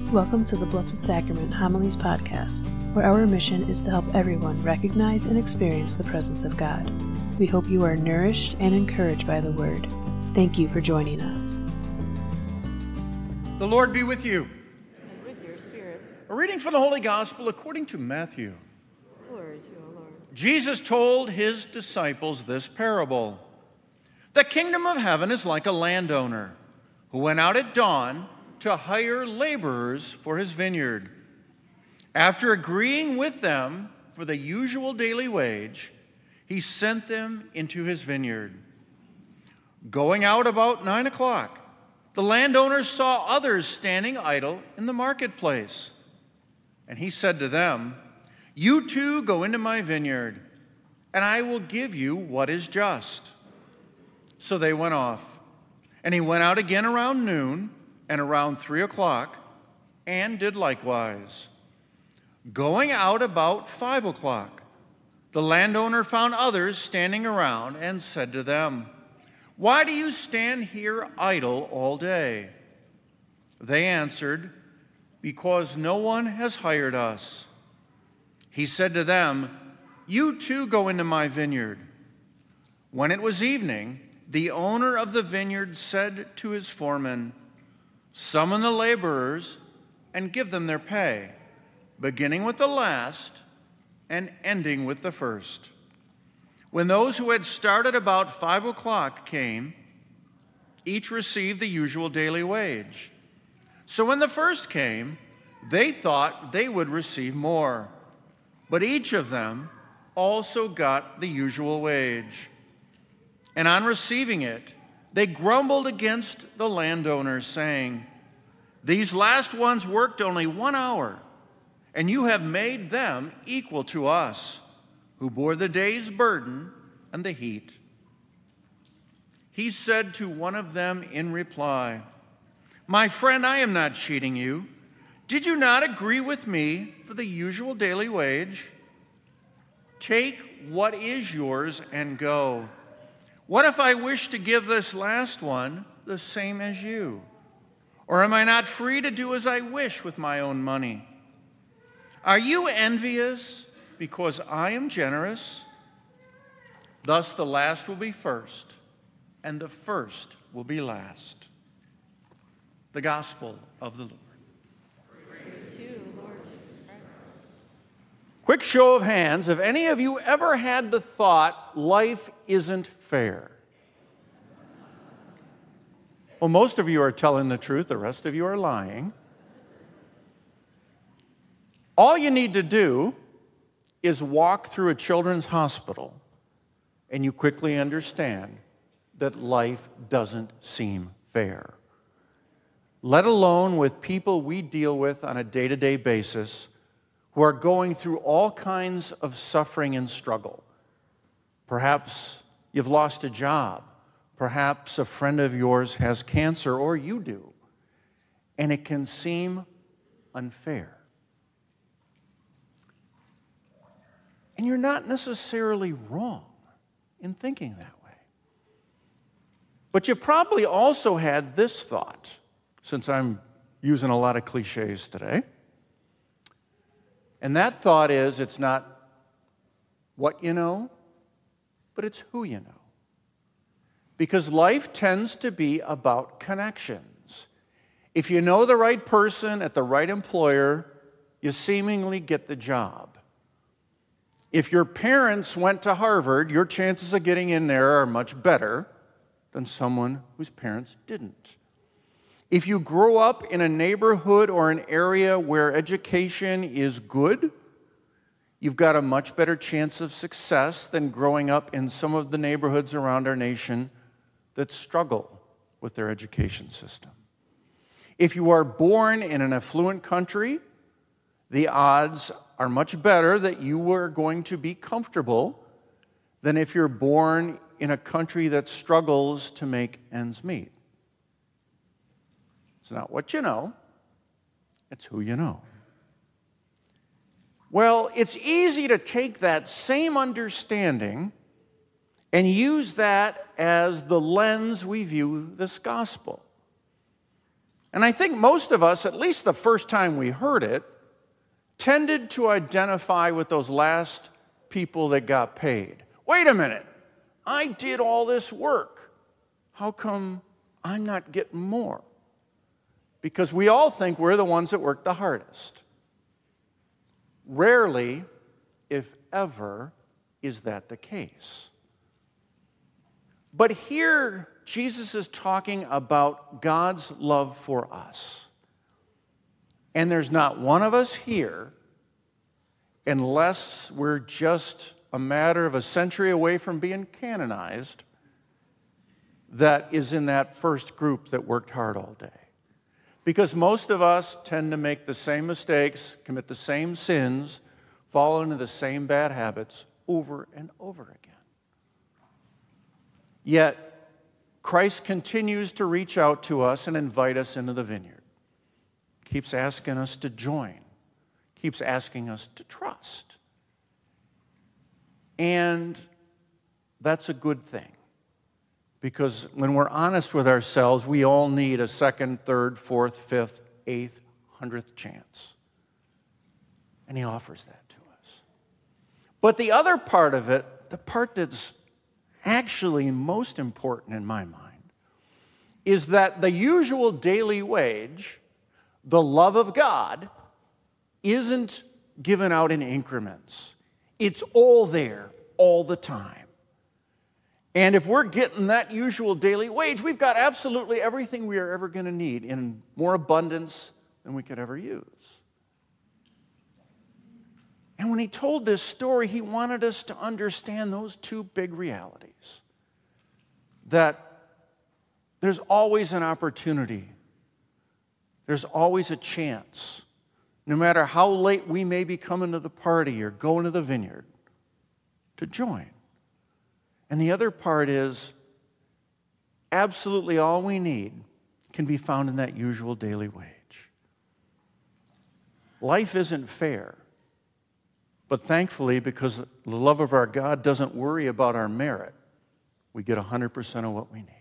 Welcome to the Blessed Sacrament Homilies Podcast, where our mission is to help everyone recognize and experience the presence of God. We hope you are nourished and encouraged by the Word. Thank you for joining us. The Lord be with you. And with your spirit. A reading from the Holy Gospel according to Matthew. Glory to you, Lord. Jesus told his disciples this parable. The kingdom of heaven is like a landowner who went out at dawn to hire laborers for his vineyard. After agreeing with them for the usual daily wage, he sent them into his vineyard. Going out about 9 o'clock, the landowner saw others standing idle in the marketplace. And he said to them, "You too go into my vineyard, and I will give you what is just." So they went off. And he went out again around noon and around 3 o'clock, and did likewise. Going out about 5 o'clock, the landowner found others standing around and said to them, "Why do you stand here idle all day?" They answered, "Because no one has hired us." He said to them, "You too go into my vineyard." When it was evening, the owner of the vineyard said to his foreman, "Summon the laborers and give them their pay, beginning with the last and ending with the first." When those who had started about 5 o'clock came, each received the usual daily wage. So when the first came, they thought they would receive more, but each of them also got the usual wage. And on receiving it, they grumbled against the landowner, saying, "These last ones worked only 1 hour, and you have made them equal to us, who bore the day's burden and the heat." He said to one of them in reply, "My friend, I am not cheating you. Did you not agree with me for the usual daily wage? Take what is yours and go. What if I wish to give this last one the same as you? Or am I not free to do as I wish with my own money? Are you envious because I am generous? Thus the last will be first, and the first will be last." The Gospel of the Lord. Praise to you, Lord Jesus Christ. Quick show of hands, have any of you ever had the thought, life isn't fair? Well, most of you are telling the truth, the rest of you are lying. All you need to do is walk through a children's hospital, and you quickly understand that life doesn't seem fair. Let alone with people we deal with on a day-to-day basis who are going through all kinds of suffering and struggle. Perhaps you've lost a job. Perhaps a friend of yours has cancer, or you do, and it can seem unfair. And you're not necessarily wrong in thinking that way. But you've probably also had this thought, since I'm using a lot of cliches today. And that thought is, it's not what you know, but it's who you know. Because life tends to be about connections. If you know the right person at the right employer, you seemingly get the job. If your parents went to Harvard, your chances of getting in there are much better than someone whose parents didn't. If you grow up in a neighborhood or an area where education is good, you've got a much better chance of success than growing up in some of the neighborhoods around our nation that struggle with their education system. If you are born in an affluent country, the odds are much better that you are going to be comfortable than if you're born in a country that struggles to make ends meet. It's not what you know, it's who you know. Well, it's easy to take that same understanding and use that as the lens we view this gospel. And I think most of us, at least the first time we heard it, tended to identify with those last people that got paid. Wait a minute, I did all this work. How come I'm not getting more? Because we all think we're the ones that work the hardest. Rarely, if ever, is that the case. But here, Jesus is talking about God's love for us. And there's not one of us here, unless we're just a matter of a century away from being canonized, that is in that first group that worked hard all day. Because most of us tend to make the same mistakes, commit the same sins, fall into the same bad habits over and over again. Yet, Christ continues to reach out to us and invite us into the vineyard. Keeps asking us to join. Keeps asking us to trust. And that's a good thing. Because when we're honest with ourselves, we all need a second, third, fourth, fifth, eighth, 100th chance. And he offers that to us. But the other part of it, the part that's actually most important in my mind, is that the usual daily wage, the love of God, isn't given out in increments. It's all there, all the time. And if we're getting that usual daily wage, we've got absolutely everything we are ever going to need in more abundance than we could ever use. And when he told this story, he wanted us to understand those two big realities. That there's always an opportunity. There's always a chance, no matter how late we may be coming to the party or going to the vineyard, to join. And the other part is, absolutely all we need can be found in that usual daily wage. Life isn't fair. But thankfully, because the love of our God doesn't worry about our merit, we get 100% of what we need.